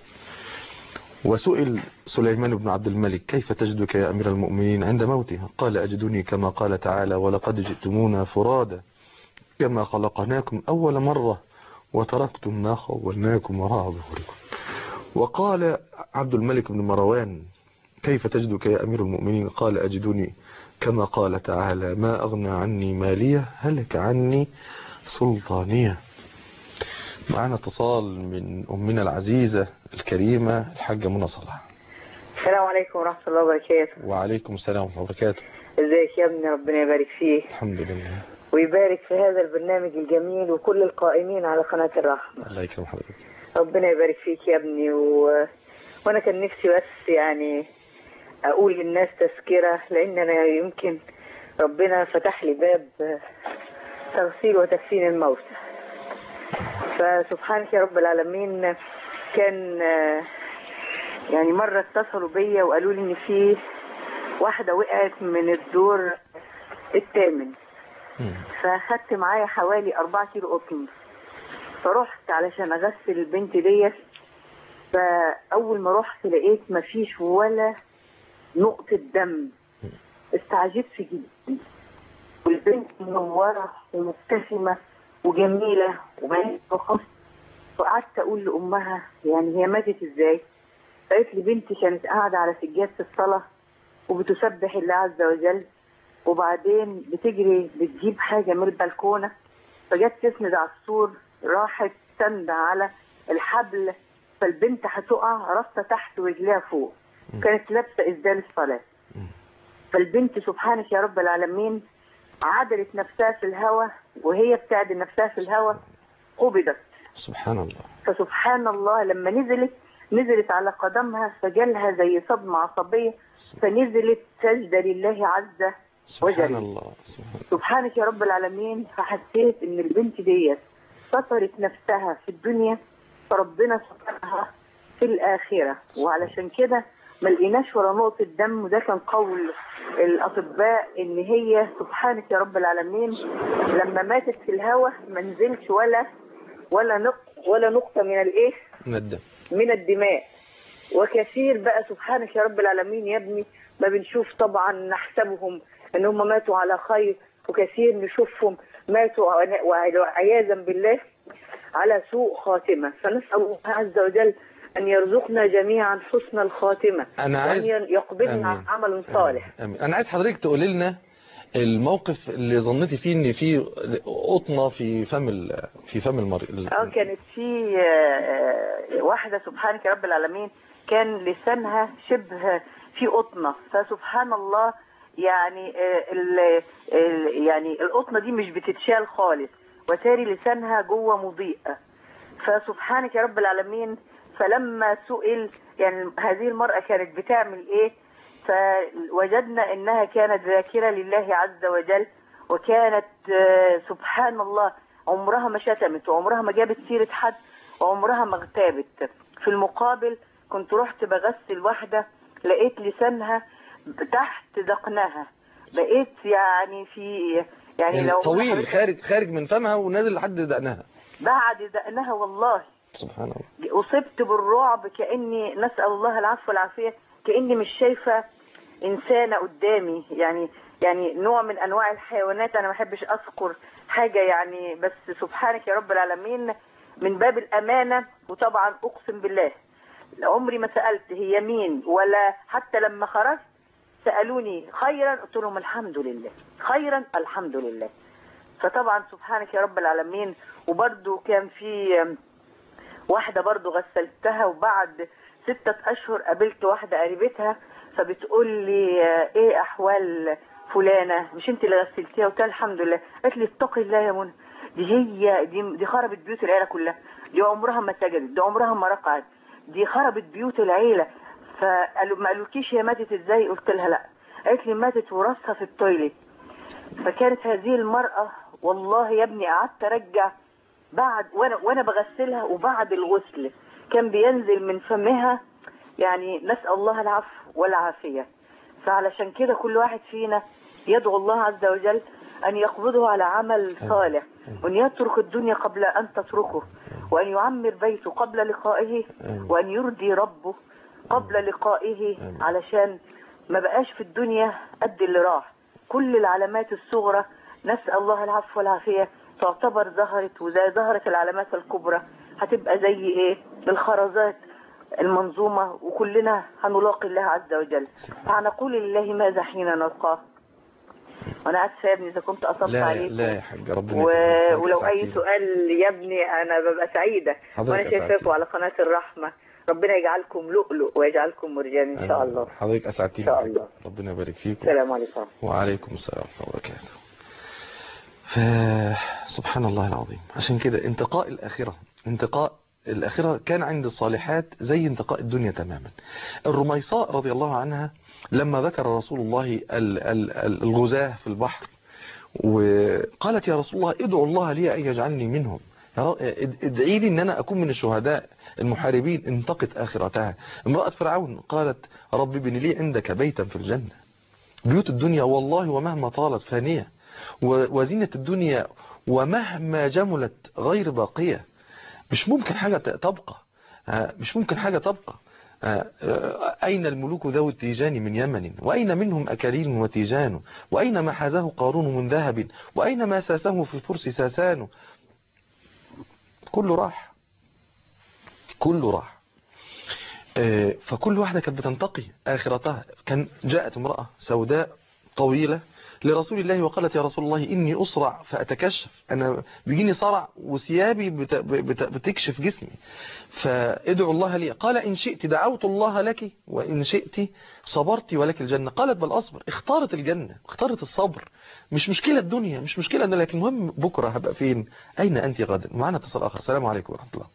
وسئل سليمان بن عبد الملك كيف تجدك يا أمير المؤمنين عند موته؟ قال أجدني كما قال تعالى ولقد جئتمونا فرادا كما خلقناكم أول مرة وتركتم ما خولناكم وراء ظهوركم. وقال عبد الملك بن مروان كيف تجدك يا أمير المؤمنين؟ قال أجدني كما قال تعالى ما أغنى عني مالية هلك عني سلطانية. معنا اتصال من أمنا العزيزة الكريمة الحاجة منى صلاح. السلام عليكم ورحمة الله وبركاته. وعليكم السلام ورحمة الله وبركاته. ازيك يا ابني؟ ربنا يبارك فيك. الحمد لله. ويبارك في هذا البرنامج الجميل وكل القائمين على قناة الرحمة. الله يكرم حضرتك. ربنا يبارك فيك يا ابني و... وانا كان نفسي بس يعني اقول للناس تذكرة، لان انا يمكن ربنا فتح لي باب تغسيل وتكفين الموتى. فسبحانك يا رب العالمين. كان يعني مرة اتصلوا بيا وقالوا لي ان في واحدة وقعت من الدور الثامن، فاخدت معايا حوالي أربعة كيلو قطن، فرحت علشان اغسل البنت ديت. فاول ما رحت لقيت مفيش ولا نقطة دم، استعجبت جدا، والبنت منورة ومبتسمة وجميلة وبعدين بخص. فقعدت اقول لامها يعني هي ماتت ازاي؟ قالت لي بنتي كانت قاعدة على سجادة الصلاة وبتسبح الله عز وجل، وبعدين بتجري بتجيب حاجة من البلكونة، فجت تسند على السور، راحت تند على الحبل، فالبنت هتقع راسها تحت ورجليها فوق، كانت لابسة إسدال الصلاة. فالبنت سبحانك يا رب العالمين عدلت نفسها في الهواء، وهي بتعدل نفسها في الهواء قبضت. سبحان الله. فسبحان الله لما نزلت نزلت على قدمها فجالها زي صدمة عصبية، فنزلت سجدة لله عز وجل. سبحان الله. سبحانك يا رب العالمين. فحسيت ان البنت ديت سترت نفسها في الدنيا، فربنا سترها في الآخرة. وعلشان كده ما لقيناش ولا نقطة دم، وده كان قول الأطباء ان هي سبحانك يا رب العالمين لما ماتت في الهواء ما نزلش ولا ولا نقطة ولا نقطة من الايه؟ من الدم. من الدماء. وكثير بقى سبحانك يا رب العالمين يا ابني ما بنشوف طبعا نحسبهم ان هم ماتوا على خير، وكثير نشوفهم ماتوا وعياذا بالله على سوء خاتمة. فنسأل الله عز وجل أن يرزقنا جميعا حسن الخاتمة، أنا عايز وأن يقبلنا على عمل صالح. أمين. أمين. أنا عايز حضرتك تقولي لنا الموقف اللي ظنيتي فيه ان في قطنه في فم في فم المريض. اه كانت في واحده سبحانك يا رب العالمين كان لسانها شبه في قطنه، فسبحان الله يعني ال ال يعني القطنه دي مش بتتشال خالص، وتاري لسانها جوه مضيء. فسبحانك يا رب العالمين. فلما سئل يعني هذه المرأة كانت بتعمل ايه، فوجدنا انها كانت ذاكرة لله عز وجل، وكانت سبحان الله عمرها ما شتمت وعمرها ما جابت سيرة حد وعمرها ما اغتابت. في المقابل كنت رحت بغسل واحدة لقيت لسانها تحت ذقنها، بقيت يعني في يعني, يعني لو طويل خارج خارج من فمها ونازل لحد دقنها، بعد دقنها. والله سبحان الله أصبت بالرعب، كأني نسأل الله العفو والعافية، كأني مش شايفة إنسانة قدامي. يعني يعني نوع من أنواع الحيوانات، أنا ما بحبش أذكر حاجة يعني، بس سبحانك يا رب العالمين من باب الأمانة. وطبعا أقسم بالله عمري ما سألت هي مين، ولا حتى لما خرجت سألوني خيرا قلت لهم الحمد لله، خيرا الحمد لله. فطبعا سبحانك يا رب العالمين. وبرضو كان في واحدة برضو غسلتها، وبعد ستة أشهر قابلت واحدة قريبتها فبتقول لي ايه أحوال فلانة، مش انت اللي غسلتيها؟ قلت لها الحمد لله. قالت لي اتقي الله يا منى، دي هي دي, دي خربت بيوت العيلة كلها، دي عمرها ما سجدت، دي عمرها ما رقعت، دي خربت بيوت العيلة. فقالوا ما قالولكيش هي ماتت ازاي؟ قلت لها لا. قالت لي ماتت وراسها في التويليت. فكانت هذه المرأة والله يا ابني قعدت ارجع بعد وانا وانا بغسلها، وبعد الغسل كان بينزل من فمها، يعني نسأل الله العفو والعافية. فعلشان كده كل واحد فينا يدعو الله عز وجل أن يقبضه على عمل صالح، وأن يترك الدنيا قبل أن تتركه، وأن يعمر بيته قبل لقائه، وأن يرضي ربه قبل لقائه، علشان ما بقاش في الدنيا قد اللي راح. كل العلامات الصغرى نسأل الله العفو والعافية تعتبر ظهرت، وزي ظهرت العلامات الكبرى هتبقى زي ايه الخرزات المنظومة، وكلنا هنلاقي الله عز وجل. فهنقول لله ماذا حين نلقاه. وانا اسفه يا ابني اذا كنت قصدت لا عليكم. لا يا حاج، ربنا و... يكرمك. ولو اي سؤال يا ابني انا ببقى سعيده وانا شايفاكم على قناه الرحمه. ربنا يجعلكم لؤلؤ ويجعلكم مرجان ان شاء الله. حضرتك اسعدتيني ان شاء الله. ربنا يبارك فيكم. السلام عليكم. وعليكم السلام ورحمه الله وبركاته. فسبحان الله العظيم. عشان كده انتقاء الآخرة، انتقاء الآخرة كان عند الصالحات زي انتقاء الدنيا تماما. الرميصاء رضي الله عنها لما ذكر رسول الله الغزاة في البحر وقالت يا رسول الله ادعو الله لي أن يجعلني منهم، ادعي لي ان انا اكون من الشهداء المحاربين. انتقت آخرتها. امرأة فرعون قالت رب ابن لي عندك بيتا في الجنة. بيوت الدنيا والله ومهما طالت فانية، وزينة الدنيا ومهما جملت غير باقية. مش ممكن حاجة تبقى، مش ممكن حاجة تبقى. أين الملوك ذو التيجان من يمن، وأين منهم أكاليل وتيجان، وأين ما حازه قارون من ذهب، وأين ما ساسه في الفرس ساسان. كله راح، كله راح. فكل واحدة كانت بتنتقي آخرتها. كان جاءت امرأة سوداء طويلة لرسول الله وقالت يا رسول الله إني أسرع فأتكشف، أنا بيجيني صرع وثيابي بت... بت... بتكشف جسمي، فادعو الله لي. قال إن شئت دعوت الله لك، وإن شئت صبرت ولك الجنة. قالت بل أصبر. اختارت الجنة، اختارت الصبر. مش مشكلة الدنيا، مش مشكلة أنا، لكن مهم بكرة هبقى فين، أين أنت غدا. معنا اتصال آخر. السلام عليكم ورحمة الله.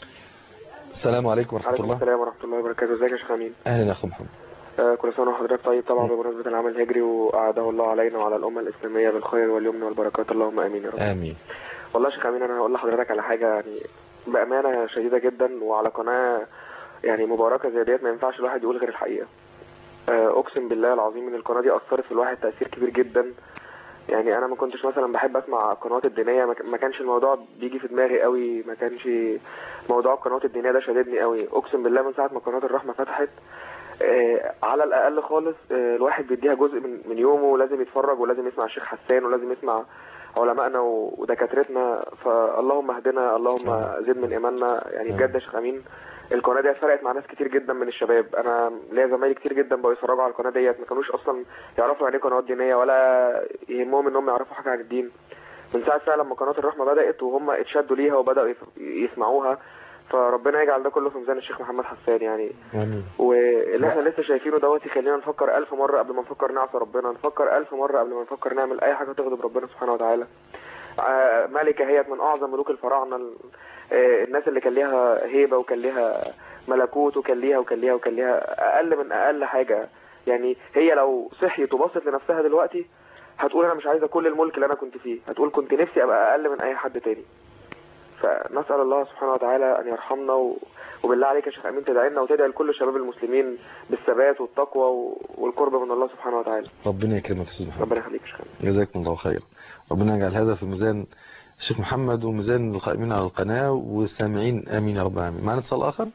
السلام عليكم ورحمة الله. السلام ورحمة الله وبركاته. ازيك يا شيخ امين؟ أهلا يا أخو محمد. آه كل سنة وحضرتك طيب. طبعا بمناسبة العام الهجري وأعاده الله علينا وعلى الأمة الإسلامية بالخير واليمن والبركات، اللهم آمين يا رب. آمين. والله يا شيخ امين أنا هقول لحضرتك على حاجة يعني بأمانة شديدة جدا، وعلى قناة يعني مباركة زي ديت ما ينفعش الواحد يقول غير الحقيقة. آه أقسم بالله العظيم إن القناة دي أثرت في الواحد تأثير كبير جدا. يعني انا ما كنتش مثلا بحب اسمع القنوات الدينيه، ما كانش الموضوع بيجي في دماغي قوي، ما كانش موضوع القنوات الدينيه ده شددني قوي. اقسم بالله من ساعه ما قناه الرحمه فتحت آه على الاقل خالص آه الواحد بيديها جزء من من يومه، لازم يتفرج ولازم يسمع الشيخ حسان ولازم يسمع علمائنا ودكاترتنا. فاللهم اهدنا، اللهم زد من ايماننا. يعني بجد يا شيخ امين القناه دي فرقت مع ناس كتير جدا من الشباب. انا ليا زمايلي كتير جدا بقوا يتفرجوا على القناه ديت، ما كانوش اصلا يعرفوا يعني ايه قنوات دينيه ولا يهمهم انهم يعرفوا حاجه عن الدين. من ساعه فعلا لما قناه الرحمه بدات وهم اتشدوا ليها وبداوا يسمعوها، فربنا يجعل ده كله في ميزان الشيخ محمد حسان يعني. آمين. واللي احنا لسه شايفينه دوت يخلينا نفكر ألف مرة قبل ما نفكر نعصي ربنا، نفكر ألف مرة قبل ما نفكر نعمل أي حاجة تغضب ربنا سبحانه وتعالى. ملكة هي من أعظم ملوك الفراعنة، الناس اللي كان ليها هيبة وكان ليها ملكوت وكان ليها وكان ليها وكان ليها أقل من أقل حاجة. يعني هي لو صحيت وبصت لنفسها دلوقتي هتقول أنا مش عايزة كل الملك اللي أنا كنت فيه، هتقول كنت نفسي أبقى أقل من أي حد تاني. فنسأل الله سبحانه وتعالى أن يرحمنا و... وبالله عليك يا شيخ أمين تدعي لنا وتدعي لكل شباب المسلمين بالثبات والتقوى و... والقرب من الله سبحانه وتعالى. ربنا يكرمك يا استاذ محمد. ربنا يخليك يا شيخ أمين. جزاكم الله خير. ربنا يجعل هذا في ميزان الشيخ محمد وميزان القائمين على القناة والسامعين. آمين يا رب العالمين. معنا اتصال آخر.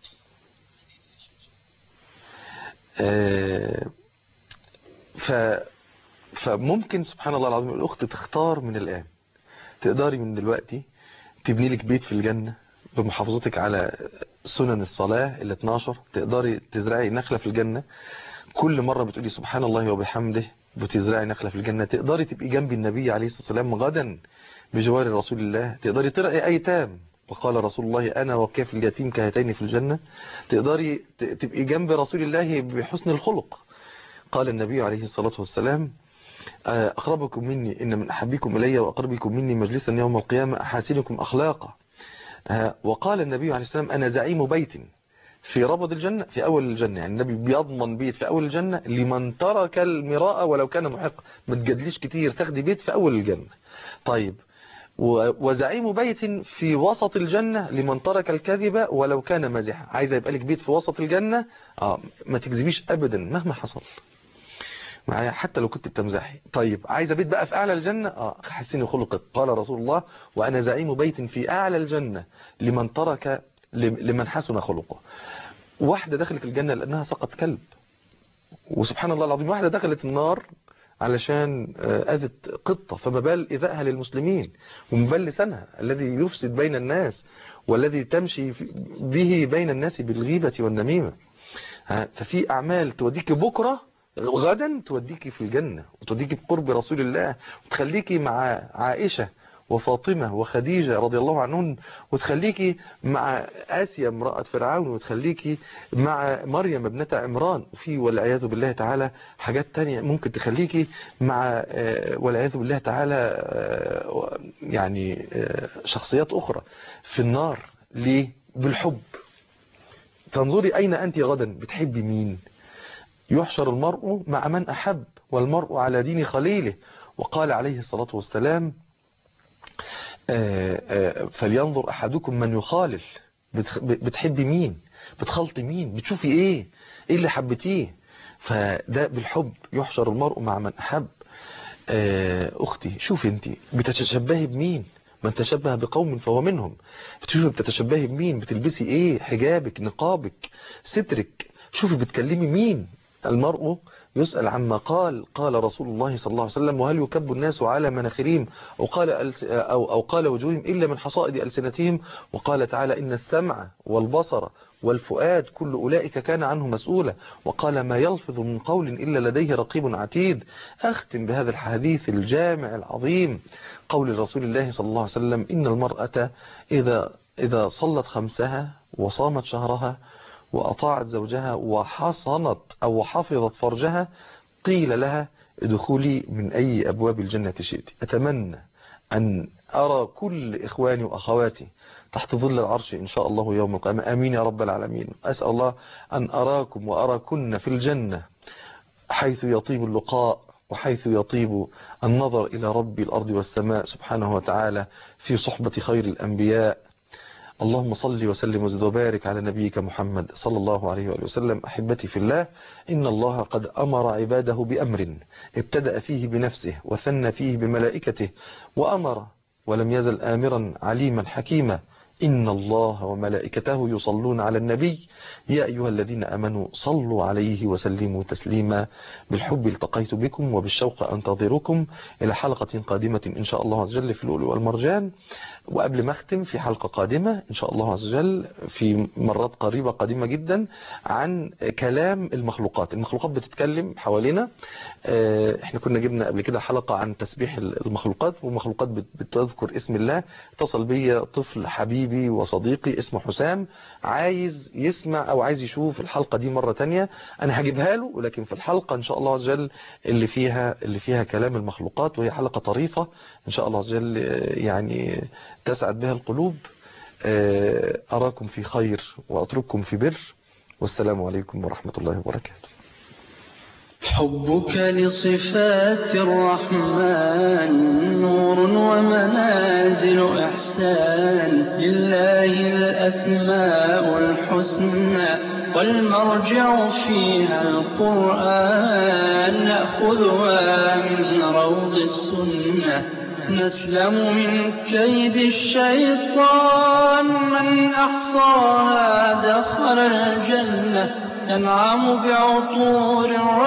آه ف فممكن سبحان الله العظيم الأخت تختار من الآن. تقدري من دلوقتي تبني لك بيت في الجنة بمحافظتك على سنن الصلاة ال اتناشر، تقدري تزرعي نخلة في الجنة. كل مرة بتقولي سبحان الله وبحمده بتزرعي نخلة في الجنة. تقدري تبقي جنب النبي عليه الصلاة والسلام غدا بجوار رسول الله. تقدري ترعي أيتام، وقال رسول الله أنا وكاف اليتيم كهاتين في الجنة. تقدري تبقي جنب رسول الله بحسن الخلق. قال النبي عليه الصلاة والسلام أقربكم مني إن من أحبكم إلي وأقربكم مني مجلسا يوم القيامة أحاسنكم أخلاقا. وقال النبي عليه السلام أنا زعيم بيت في ربض الجنة في أول الجنة. يعني النبي بيضمن بيت في أول الجنة لمن ترك المراءة ولو كان محق. ما تجادليش كتير، تاخدي بيت في أول الجنة. طيب وزعيم بيت في وسط الجنة لمن ترك الكذب ولو كان مازحا. عايزة يبقى لك بيت في وسط الجنة، آه ما تكذبيش أبدا مهما حصل معايا حتى لو كنت بتمزحي. طيب عايزة بيت بقى في أعلى الجنة، آه حسني خلقك. قال رسول الله وأنا زعيم بيت في أعلى الجنة لمن ترك لمن حسن خلقه. واحدة دخلت الجنة لأنها سقط كلب، وسبحان الله العظيم واحدة دخلت النار علشان أذت قطة، فما بال إذائها للمسلمين، وما بال لسانها الذي يفسد بين الناس والذي تمشي به بين الناس بالغيبة والنميمة. ففي أعمال توديك بكرة غدا توديك في الجنة وتوديك بقرب رسول الله، وتخليكي مع عائشة وفاطمة وخديجة رضي الله عنهن، وتخليكي مع آسيا امرأة فرعون، وتخليكي مع مريم ابنة عمران. وفي والعياذ بالله تعالى حاجات تانية ممكن تخليكي مع والعياذ بالله تعالى يعني شخصيات أخرى في النار. ليه؟ بالحب. تنظري أين أنت غدا، بتحبي مين؟ يحشر المرء مع من أحب والمرء على دين خليله. وقال عليه الصلاة والسلام فلينظر أحدكم من يخالل. بتحبي مين؟ بتخلطي مين؟ بتشوفي ايه؟ ايه اللي حبتيه؟ فده بالحب يحشر المرء مع من أحب. أختي شوفي انت بتتشبهي بمين؟ من تشبه بقوم فهو منهم. بتشوفي بتتشبهي بمين؟ بتلبسي ايه؟ حجابك، نقابك، سترك. شوفي بتكلمي مين؟ المرء يسأل عما قال. قال رسول الله صلى الله عليه وسلم وهل يكب الناس على مناخرهم أو قال, أو, أو قال وجوههم إلا من حصائد ألسنتهم. وقال تعالى إن السمع والبصر والفؤاد كل أولئك كان عنه مسؤولا. وقال ما يلفظ من قول إلا لديه رقيب عتيد. أختم بهذا الحديث الجامع العظيم قول رسول الله صلى الله عليه وسلم إن المرأة إذا, إذا صلت خمسها وصامت شهرها وأطاعت زوجها وحصنت أو حفظت فرجها قيل لها ادخلي من أي أبواب الجنة شئت. أتمنى أن أرى كل إخواني وأخواتي تحت ظل العرش إن شاء الله يوم القيامة. آمين يا رب العالمين. أسأل الله أن أراكم وأراكن في الجنة حيث يطيب اللقاء وحيث يطيب النظر إلى رب الأرض والسماء سبحانه وتعالى في صحبة خير الأنبياء. اللهم صل وسلم وزد وبارك على نبيك محمد صلى الله عليه وآله وسلم. أحبتي في الله، إن الله قد أمر عباده بأمر ابتدأ فيه بنفسه وثنى فيه بملائكته وأمر ولم يزل آمرا عليما حكيما. إن الله وملائكته يصلون على النبي يا أيها الذين أمنوا صلوا عليه وسلموا تسليما. بالحب التقيت بكم وبالشوق أنتظركم إلى حلقة قادمة إن شاء الله عز وجل في اللؤلؤ والمرجان. وقبل ما أختم في حلقة قادمة إن شاء الله عز وجل في مرات قريبة قادمة جدا عن كلام المخلوقات. المخلوقات بتتكلم حوالينا. احنا كنا جبنا قبل كده حلقة عن تسبيح المخلوقات، ومخلوقات بتذكر اسم الله. اتصل بي طفل حبيبي وصديقي اسمه حسام عايز يسمع او عايز يشوف الحلقة دي مرة تانية. انا هجيبها له، ولكن في الحلقة ان شاء الله عز وجل اللي فيها اللي فيها كلام المخلوقات، وهي حلقة طريفة ان شاء الله عز وجل يعني تسعد بها القلوب. أراكم في خير وأترككم في بر، والسلام عليكم ورحمة الله وبركاته. حبك لصفات الرحمن نور ومنازل إحسان. لله الأسماء الحسنى والمرجع فيها القرآن. نأخذها من روض السنة نسلم من كيد الشيطان. من أحصاها دخل الجنة ينعم بعطور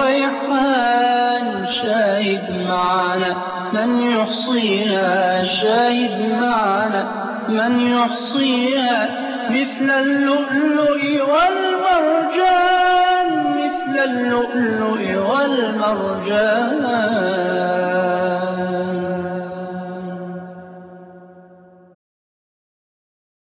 الريحان. شاهد معنا من يحصيها، شاهد معنا من يحصيها. مثل اللؤلؤ والمرجان مثل اللؤلؤ والمرجان